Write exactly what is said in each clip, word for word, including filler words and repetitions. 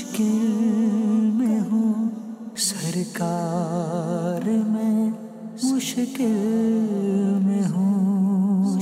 مشکل میں ہوں سرکار، میں مشکل میں ہوں۔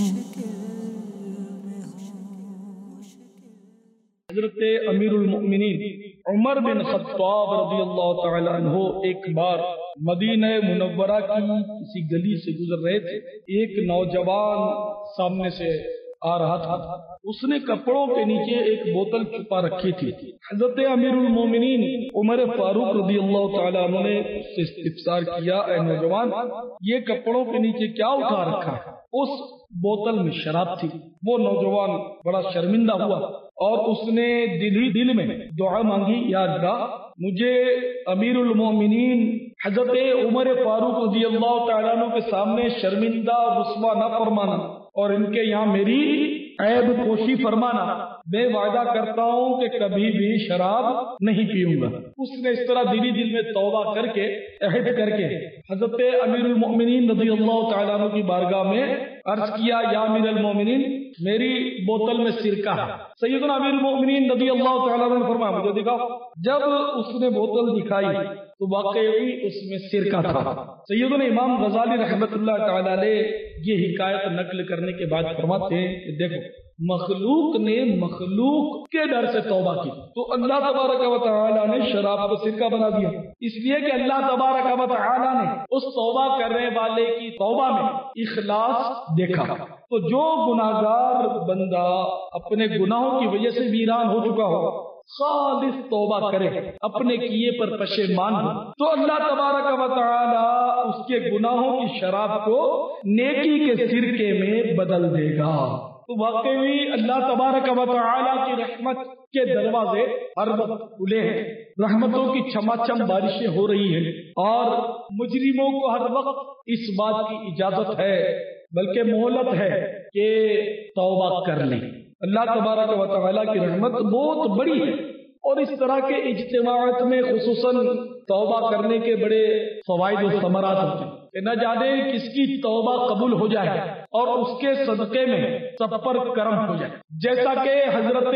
حضرت امیر المؤمنین عمر بن خطاب رضی اللہ تعالی عنہ ایک بار مدینہ منورہ کی کسی گلی سے گزر رہے تھے۔ ایک نوجوان سامنے سے آ رہا تھا، اس نے کپڑوں کے نیچے ایک بوتل چھپا رکھی تھی۔ حضرت امیر المومنین عمر فاروق رضی اللہ تعالیٰ عنہ نے اس سے استفسار کیا، اے نوجوان، یہ کپڑوں کے نیچے کیا اٹھا رکھا ہے؟ اس بوتل میں شراب تھی۔ وہ نوجوان بڑا شرمندہ ہوا اور اس نے دل ہی دل میں دعا مانگی، یا اللہ مجھے امیر المومنین حضرت عمر فاروق رضی اللہ تعالیٰ عنہ کے سامنے شرمندہ رسوا نہ فرمانا اور ان کے یہاں میری عیب پوشی فرمانا۔ میں وعدہ کرتا ہوں کہ کبھی بھی شراب نہیں پیوں گا۔ اس نے اس طرح دلی دل میں توبہ کر کے عہد کر کے حضرت امیر المؤمنین رضی اللہ تعالیٰ عنہ کی بارگاہ میں عرض کیا، یا امیر المؤمنین میری بوتل میں سرکہ ہے۔ سیدنا امیر المؤمنین رضی اللہ تعالیٰ عنہ نے فرمایا، مجھے دکھاؤ۔ جب اس نے بوتل دکھائی تو واقعی اس میں سرکہ تھا۔ سیدنا امام غزالی رحمۃ اللہ تعالیٰ علیہ یہ حکایت نقل کرنے کے بعد فرماتے ہیں کہ دیکھو، مخلوق نے مخلوق کے ڈر سے توبہ کی تو اللہ تبارک و تعالیٰ نے شراب کو سرکہ بنا دیا، اس لیے کہ اللہ تبارک و تعالیٰ نے اس توبہ کرنے والے کی توبہ میں اخلاص دیکھا۔ تو جو گناہگار بندہ اپنے گناہوں کی وجہ سے ویران ہو چکا ہو، خالص توبہ کرے، اپنے کیے پر پشیمان ہو، تو اللہ تبارک و تعالیٰ اس کے گناہوں کی شراب کو نیکی کے سرکے میں بدل دے گا۔ تو واقعی اللہ تبارک و تعالیٰ کی رحمت کے دروازے ہر وقت کھلے ہیں، رحمتوں کی چھماچم بارشیں ہو رہی ہیں، اور مجرموں کو ہر وقت اس بات کی اجازت ہے بلکہ مہلت ہے کہ توبہ کر لیں۔ اللہ تبارک و تعالیٰ کی رحمت بہت بڑی ہے، اور اس طرح کے اجتماعات میں خصوصاً توبہ کرنے کے بڑے فوائد و ثمرات ہوتے ہیں کہ نہ جانے کس کی توبہ قبول ہو جائے اور اس کے صدقے میں سب پر کرم ہو جائے۔ جیسا کہ حضرت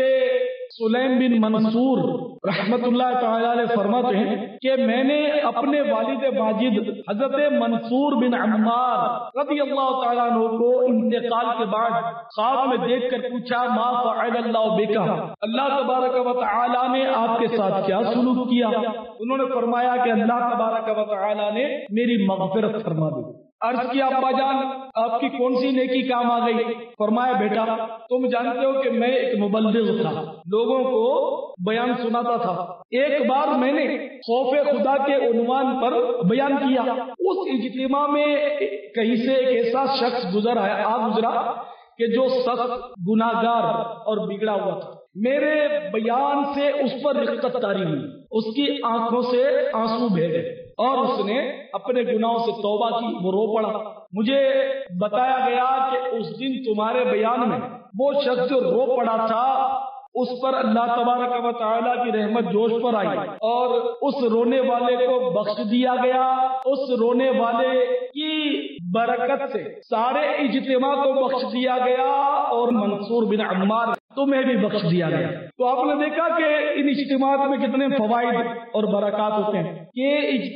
سلیم بن منصور رحمت اللہ تعالی علیہ فرماتے ہیں کہ میں نے اپنے والد ماجد حضرت منصور بن عمار رضی اللہ تعالیٰ عنہ کو انتقال کے بعد خواب میں دیکھ کر پوچھا، ما فعل اللہ بکا، اللہ تبارک و تعالیٰ نے آپ کے ساتھ کیا سلوک کیا؟ انہوں نے فرمایا کہ اللہ تبارک و تعالیٰ نے میری مغفرت فرما دی۔ عرض کیا، ابا جان آپ کی کون سی نیکی کام آ گئی؟ فرمایا، بیٹا تم جانتے ہو کہ میں ایک مبلغ تھا، لوگوں کو بیان سناتا تھا۔ ایک بار میں نے خوف خدا کے عنوان پر بیان کیا، اس اجتماع میں کہیں سے ایک ایسا شخص گزر آیا آ گزرا کہ جو سخت گناہگار اور بگڑا ہوا تھا۔ میرے بیان سے اس پر رقت طاری ہوئی، اس کی آنکھوں سے آنسو بہہ گئے اور اس نے اپنے گناہوں سے توبہ کی، وہ رو پڑا۔ مجھے بتایا گیا کہ اس دن تمہارے بیان میں وہ شخص جو رو پڑا تھا، اس پر اللہ تبارک و تعالیٰ کی رحمت جوش پر آئی اور اس رونے والے کو بخش دیا گیا۔ اس رونے والے کی برکت سے سارے اجتماع کو بخش دیا گیا اور منصور بن عمار تمہیں بھی بخش دیا گیا۔ تو آپ نے دیکھا کہ ان اجتماعات میں کتنے فوائد اور برکات ہوتے ہیں کہ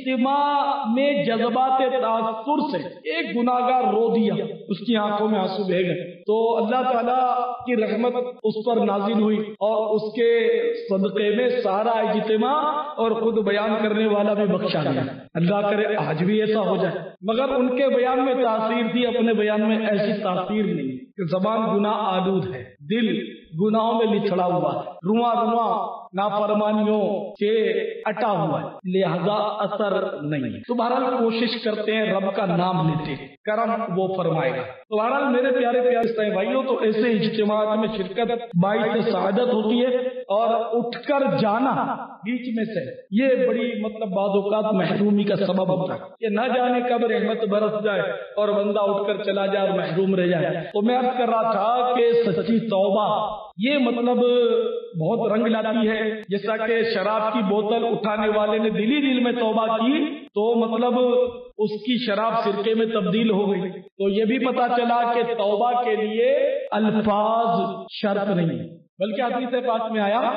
اجتماع میں جذبات تاثر سے ایک گناہگار رو دیا، اس کی آنکھوں میں آنسو بہہ گئے، تو اللہ تعالیٰ کی رحمت اس پر نازل ہوئی اور اس کے صدقے میں سارا اجتماع اور خود بیان کرنے والا بھی بخشا گیا۔ اللہ کرے آج بھی ایسا ہو جائے، مگر ان کے بیان میں تاثیر تھی، اپنے بیان میں ایسی تاثیر نہیں کہ زبان گناہ آلود ہے، دل گناہوں میں لتھڑا ہوا ہے، رواں رواں نافرمانیوں سے اٹا ہوا ہے، لہذا اثر نہیں ہے۔ تو بہرحال کوشش کرتے ہیں، رب کا نام لیتے ہیں، کرم وہ فرمائے گا۔ تو بہرحال میرے پیارے پیارے بھائیوں، تو ایسے اجتماعات میں شرکت باعث سعادت ہوتی ہے، اور اٹھ کر جانا بیچ میں سے یہ بڑی مطلب بعض اوقات محرومی کا سبب ہوتا ہے کہ نہ جانے کب رحمت برس جائے اور بندہ اٹھ کر چلا جائے اور محروم رہ جائے۔ تو میں عرض کر رہا تھا کہ سچی توبہ یہ مطلب بہت رنگ لاتی ہے، جیسا کہ شراب کی بوتل اٹھانے والے نے دلی دل میں توبہ کی تو مطلب اس کی شراب سرکے میں تبدیل ہو گئی۔ تو یہ بھی پتا چلا کہ توبہ کے لیے الفاظ شرط نہیں، بلکہ حدیث پاک میں آیا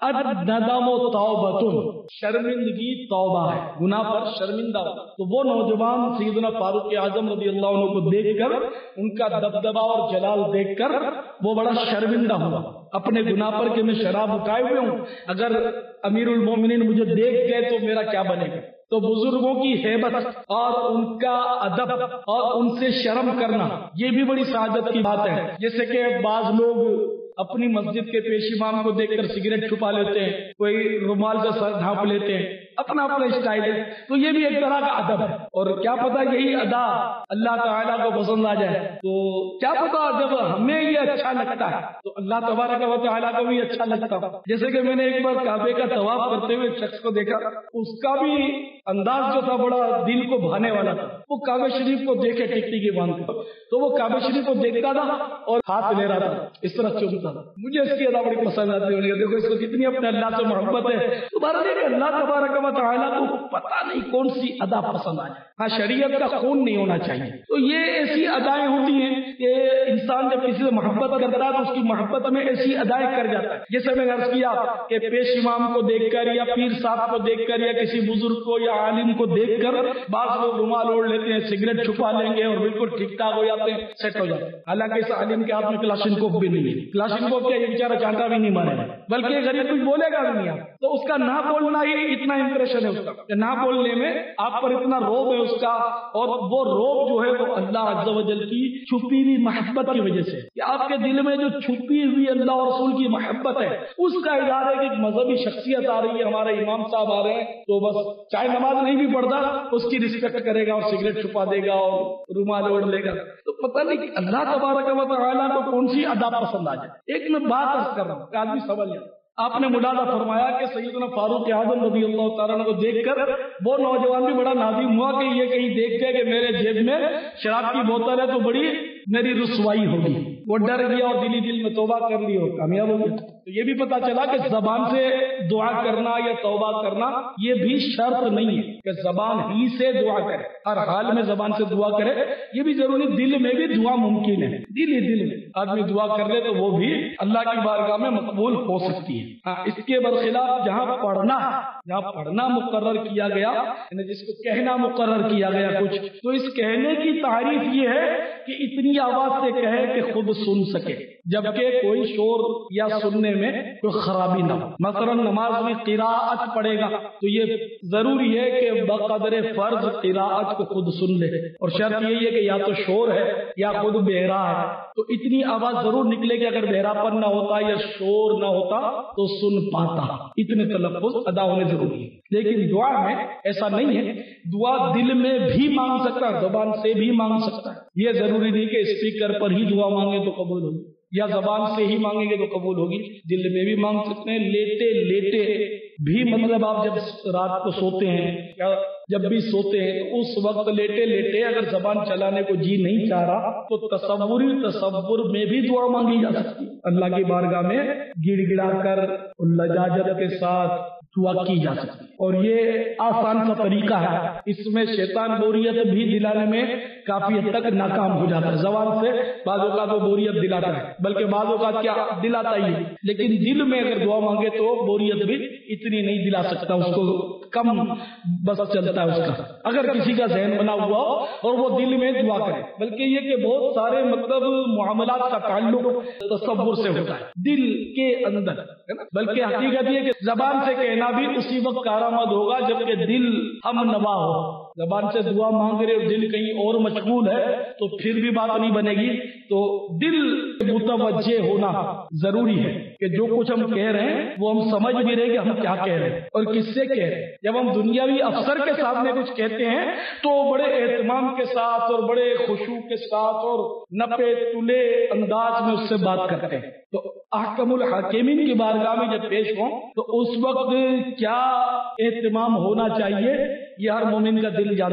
الندم توبۃ، شرمندگی توبہ ہے، گناہ پر شرمندہ ہو۔ تو وہ نوجوان سیدنا فاروق اعظم رضی اللہ عنہ کو دیکھ کر، ان کا دبدبا اور جلال دیکھ کر وہ بڑا شرمندہ ہوا اپنے گناہ پر کہ میں شراب اٹھائے ہوئے ہوں، اگر امیر المومنین مجھے دیکھ گئے تو میرا کیا بنے گا۔ تو بزرگوں کی ہیبت اور ان کا ادب اور ان سے شرم کرنا، یہ بھی بڑی سعادت کی بات ہے۔ جیسے کہ بعض لوگ اپنی مسجد کے پیش امام کو دیکھ کر سگریٹ چھپا لیتے ہیں، کوئی رومال کا سر ڈھانپ لیتے ہیں، اپنا اپنا اسٹائل ہے، تو یہ بھی ایک طرح کا ادب ہے۔ اور کیا پتا یہی ادا اللہ تعالیٰ کو پسند آ جائے، تو کیا پتا جب ہمیں یہ اچھا لگتا ہے تو اللہ تبارک و تعالیٰ کو بھی اچھا لگتا ہے۔ جیسے کہ میں نے ایک بار کعبے کا طواف کرتے ہوئے ایک شخص کو دیکھا، اس کا بھی انداز جو تھا بڑا دل کو بھانے والا تھا۔ وہ کعبہ شریف کو دیکھے ٹکٹی کے باندھ کر، تو وہ کعبہ شریف کو دیکھتا تھا اور ہاتھ لے رہا تھا، اس طرح چومتا تھا۔ مجھے اس کی ادا بڑی پسند آتی ہے، دیکھو اس کو کتنی اپنے اللہ سے محبت ہے۔ تمہارا دیکھ اللہ تبارک و تعالیٰ کو پتہ نہیں کون سی ادا پسند آ جائے۔ ہاں، شریعت کا خون نہیں ہونا چاہیے۔ تو یہ ایسی ادائیں ہوتی ہیں کہ انسان جب کسی سے محبت کرتا ہے تو اس کی محبت میں ایسی ادائیں کر جاتا ہے۔ جیسے میں نے عرض کیا کہ پیش امام کو دیکھ کر یا پیر صاحب کو دیکھ کر یا کسی بزرگ کو یا عالم کو دیکھ کر بعض لوگ رومال اوڑھ لیتے ہیں، سگریٹ چھپا لیں گے اور بالکل ٹھیک ٹھاک ہو جاتے ہیں، سیٹ ہو جاتے ہیں۔ حالانکہ اس عالم کے ہاتھ میں کلاشنکوف بھی نہیں ہے، کلاشنکوف کیا یہ بیچارہ چانٹا بھی نہیں مارے گا، بلکہ غریب کچھ بولے گا بھی نہیں آپ، تو اس کا نہ بولنا ہی اتنا امپریشن ہے اس کا کہ نہ بولنے میں آپ پر اتنا روب ہے اس کا، اور وہ روب جو ہے وہ اللہ عز و جل کی چھپی ہوئی محبت کی وجہ سے، کہ آپ کے دل میں جو چھپی ہوئی اللہ اور رسول کی محبت ہے اس کا اظہار ہے کہ ایک مذہبی شخصیت آ رہی ہے، ہمارے امام صاحب آ رہے ہیں، تو بس چاہے نماز نہیں بھی پڑھتا اس کی رسپیکٹ کرے گا اور سگریٹ چھپا دے گا اور رومال اوڑھ لے گا۔ تو پتہ نہیں کہ اللہ تبارک و تعالیٰ کو کون سی ادا پسند آ جائے۔ ایک میں بات عرض کر رہا ہوں کہ آدمی سمجھ جائے۔ آپ نے ملاحظہ فرمایا کہ سیدنا فاروق اعظم رضی اللہ تعالیٰ عنہ کو دیکھ کر وہ نوجوان بھی بڑا نادم ہوا کہ یہ کہیں دیکھ کے کہ میرے جیب میں شراب کی بوتل ہے تو بڑی میری رسوائی ہوگی۔ وہ ڈر گیا اور دلی دل میں توبہ کر لی اور کامیاب ہو گیا۔ تو یہ بھی پتا چلا کہ زبان سے دعا کرنا یا توبہ کرنا یہ بھی شرط نہیں ہے کہ زبان ہی سے دعا کرے، ہر حال میں زبان سے دعا کرے، یہ بھی ضروری، دل میں بھی دعا ممکن ہے، دل ہی دل میں آدمی دعا کر لے تو وہ بھی اللہ کی بارگاہ میں مقبول ہو سکتی ہے۔ ہاں، اس کے برخلاف جہاں پڑھنا جہاں پڑھنا مقرر کیا گیا، یعنی جس کو کہنا مقرر کیا گیا کچھ، تو اس کہنے کی تعریف یہ ہے کہ اتنی آواز سے کہے کہ خود سن سکے، جبکہ کوئی شور یا سننے میں کوئی خرابی نہ ہو۔ مثلا نماز میں قراءت پڑھے گا تو یہ ضروری ہے کہ بقدر فرض قراءت کو خود سن لے، اور شرط یہی ہے کہ یا تو شور ہے یا خود بہرا ہے، تو اتنی آواز ضرور نکلے گی، اگر بہرا پن نہ ہوتا یا شور نہ ہوتا تو سن پاتا، اتنے تلفظ ادا ہونے ضروری ہے۔ لیکن دعا میں ایسا نہیں ہے، دعا دل میں بھی مانگ سکتا ہے، زبان سے بھی مانگ سکتا ہے، یہ ضروری نہیں کہ اسپیکر پر ہی دعا مانگے تو قبول ہوگی یا زبان سے ہی مانگیں گے تو قبول ہوگی، دل میں بھی مانگ سکتے ہیں، لیٹے لیٹے بھی، مطلب آپ جب رات کو سوتے ہیں یا جب بھی سوتے ہیں تو اس وقت لیٹے لیٹے اگر زبان چلانے کو جی نہیں چاہ رہا تو تصوری تصور میں بھی دعا مانگی جا سکتی ہے، اللہ کی بارگاہ میں گڑ گڑا کر لجاجت کے ساتھ دعا کی جا سکتی ہے، اور یہ آسان سا طریقہ ہے، اس میں شیطان بوریت بھی دلانے میں کافی حد تک ناکام ہو جاتا ہے۔ زبان سے بعض اوقات وہ بوریت دلاتا ہے، بلکہ بعض اوقات کیا دلاتا ہی ہے، لیکن دل میں اگر دعا مانگے تو بوریت بھی اتنی نہیں دلا سکتا، اس کو کم بس چلتا ہے اس کا، اگر کسی کا ذہن بنا ہوا ہو اور وہ دل میں دعا کرے۔ بلکہ یہ کہ بہت سارے مطلب معاملات کا تعلق تصور سے ہوتا ہے، دل کے اندر ہے نا، بلکہ حقیقت یہ کہ زبان سے کہنا بھی اسی وقت کارآمد ہوگا جبکہ دل ہم نوا ہو۔ زبان سے دعا مانگ رہے اور دل کہیں اور مشغول ہے تو پھر بھی بات نہیں بنے گی، تو دل متوجہ ہونا ضروری ہے کہ جو کچھ ہم کہہ رہے ہیں وہ ہم سمجھ بھی رہے کہ ہم کیا کہہ رہے ہیں اور کس سے کہہ رہے ہیں۔ جب ہم دنیاوی افسر کے سامنے کچھ کہتے ہیں تو بڑے اہتمام کے ساتھ اور بڑے خشوع کے ساتھ اور نپے تلے انداز میں اس سے بات کرتے ہیں، تو احکم الحاکمین کی بارگاہ میں جب پیش ہوں تو اس وقت کیا اہتمام ہونا چاہیے یہ ہر مومن کا دل جانتا ہے۔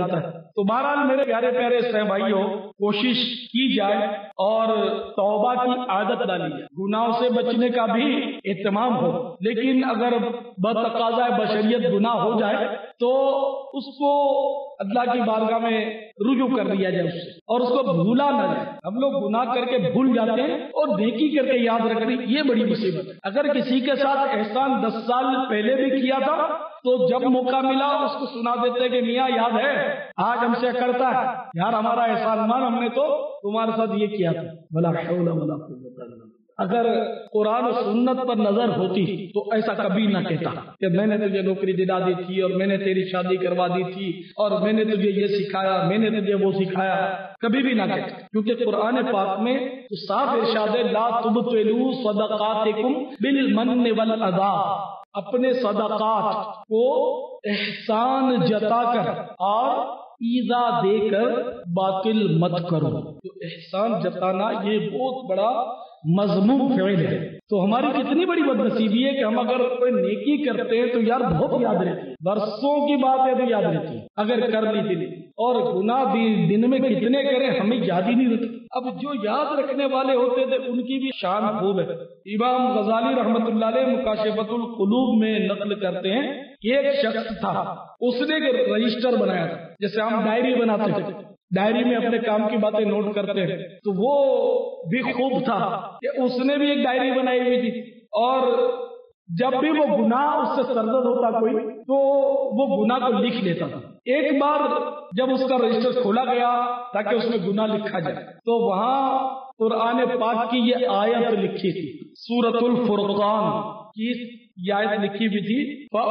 تو بہرحال میرے پیارے پیارے اسلام بھائیوں، کوشش کی جائے اور توبہ کی عادت ڈالی جائے، گناہوں سے بچنے کا بھی اہتمام ہو، لیکن اگر بتقاضۂ بشریت گناہ ہو جائے تو اس کو اللہ کی بارگاہ میں رجوع کر دیا جائے اس سے، اور اس کو بھولا نہ جائے۔ ہم لوگ گناہ کر کے بھول جاتے ہیں اور نیکی کر کے یاد رکھتے ہیں، یہ بڑی مصیبت ہے۔ اگر کسی کے ساتھ احسان دس سال پہلے بھی کیا تھا تو جب موقع ملا اس کو سنا دیتے کہ میاں یاد ہے، آج ہم سے کرتا ہے یار ہمارا احسان مان، ہم نے تو تمہارے ساتھ یہ کیا تھا۔ ولا حول ولا قوت الا باللہ۔ اگر قرآن و سنت پر نظر ہوتی تو ایسا کبھی نہ کہتا کہ میں نے تجھے نوکری دلا دی تھی اور میں نے تیری شادی کروا دی تھی اور میں نے تجھے یہ سکھایا، میں نے تجھے وہ سکھایا، کبھی بھی نہ کہتا، کیونکہ قرآن پاک میں تو صاف ارشاد ہے لا تبطلوا صدقاتکم بالمن والاذی، اپنے صدقات کو احسان جتا کر اور ایذا دے کر باطل مت کرو۔ تو احسان جتانا یہ بہت بڑا مذموم فعل ہے۔ تو ہماری کتنی بڑی بدنصیبی ہے کہ ہم اگر کوئی نیکی کرتے ہیں تو یار بہت یاد رہتی ہے، برسوں کی بات ہے تو یاد رہتی ہے اگر کر لی تھی، اور گناہ بھی دن میں کتنے کریں ہمیں یاد ہی نہیں رہتی۔ اب جو یاد رکھنے والے ہوتے تھے ان کی بھی شان خوب ہے۔ امام غزالی رحمت اللہ علیہ مکاشفۃ القلوب میں نقل کرتے ہیں کہ ایک شخص تھا، اس نے ایک رجسٹر بنایا تھا، جیسے ہم ڈائری بناتے تھے، ڈائری میں اپنے کام کی باتیں نوٹ کرتے ہیں، تو وہ بھی خوب تھا کہ اس نے بھی ایک ڈائری بنائی ہوئی تھی، اور جب بھی وہ گناہ اس سے سرزد ہوتا کوئی تو وہ گناہ کو لکھ لیتا تھا۔ ایک بار جب اس کا رجسٹر کھولا گیا تاکہ اس میں گناہ لکھا جائے تو وہاں قرآن پاک کی یہ آیت لکھی تھی، سورۃ الفرقان کی یہ آیت لکھی ہوئی تھی،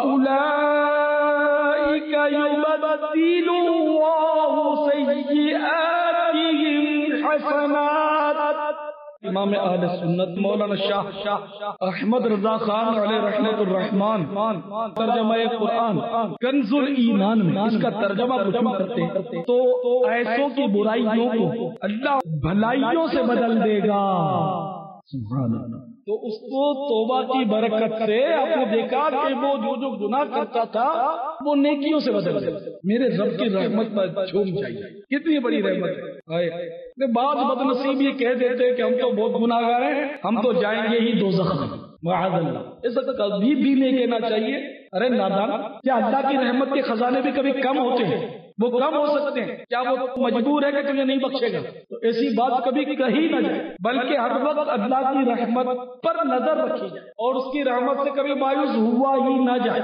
فَأُولَئِكَ يُبَدِّلُ اللَّهُ سَيِّئَاتِهِمْ حَسَنَاتٍ۔ امام اہل سنت مولانا شاہ احمد رضا خان علیہ رحمت الرحمان ترجمہ قرآن کنز الایمان میں اس کا ترجمہ رجوع کرتے ہیں تو ایسوں کی برائیوں کو اللہ بھلائیوں سے بدل دے گا، سبحان اللہ۔ تو اس کو توبہ کی برکت سے آپ نے دیکھا کہ وہ جو جو گناہ کرتا تھا وہ نیکیوں سے بدل گیا۔ میرے رب کی رحمت پر جھوم جائیے، کتنی بڑی رحمت ہے۔ بعض بدنصیب یہ کہہ دیتے کہ ہم تو بہت گناہ گار ہیں، ہم تو جائیں گے ہی دوزخ میں، معاذ اللہ۔ ایسا کبھی بھی نہیں کہنا چاہیے۔ ارے نادان، کیا اللہ کی رحمت کے خزانے بھی کبھی کم ہوتے ہیں؟ وہ کم ہو سکتے ہیں، کیا وہ مجبور ہے کہ تمہیں نہیں بخشے گا؟ تو ایسی بات کبھی کہی نہ جائے، بلکہ ہر وقت اللہ کی رحمت پر نظر رکھی جائے اور اس کی رحمت سے کبھی مایوس ہوا ہی نہ جائے۔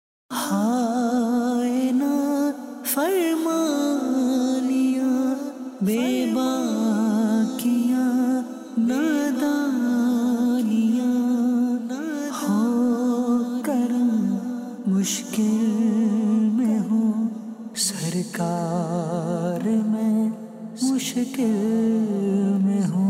ہائے نا فرمانیاں بے باکیاں نادانیاں ہو کرم مشکل میں ہوں، سرکار میں مشکل میں ہوں۔